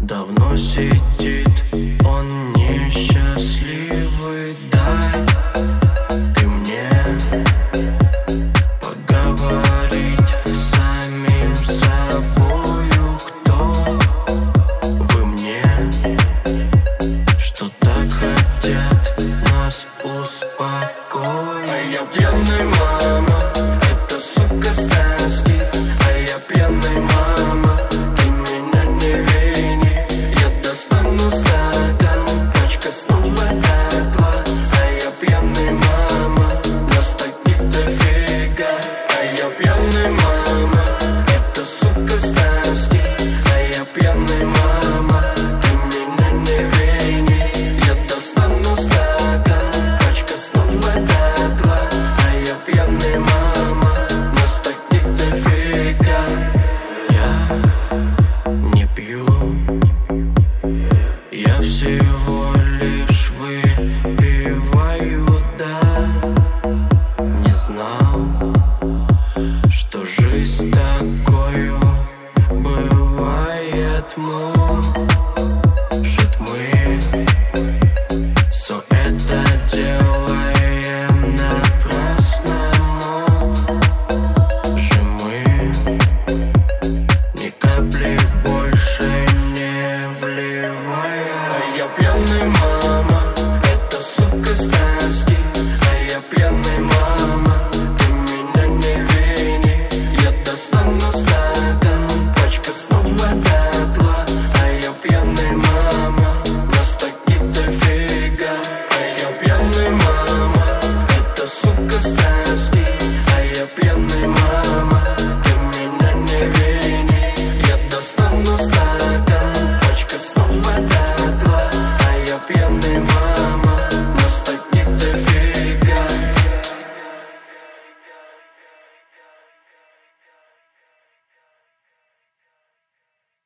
давно сидит, он несчастливый. Дай ты мне поговорить с самим собою. Кто вы мне, что так хотят нас успокоить? А я пьяный, мама, это сука Стэнски. А я пьяный, мама, ты меня не вини. Я достану стакан, пачка снова дотла. А я пьяный, мама, нас таких дофига. А я пьяный, мама, это сука Стэнски. А я пьяный, мама, ты меня не вини. Я достану стакан, пачка снова дотла. А я пьяный, мама, нас таких дофига. Я не пью, я всего лишь выпиваю, да. Не знал, что жизнь такою бывает,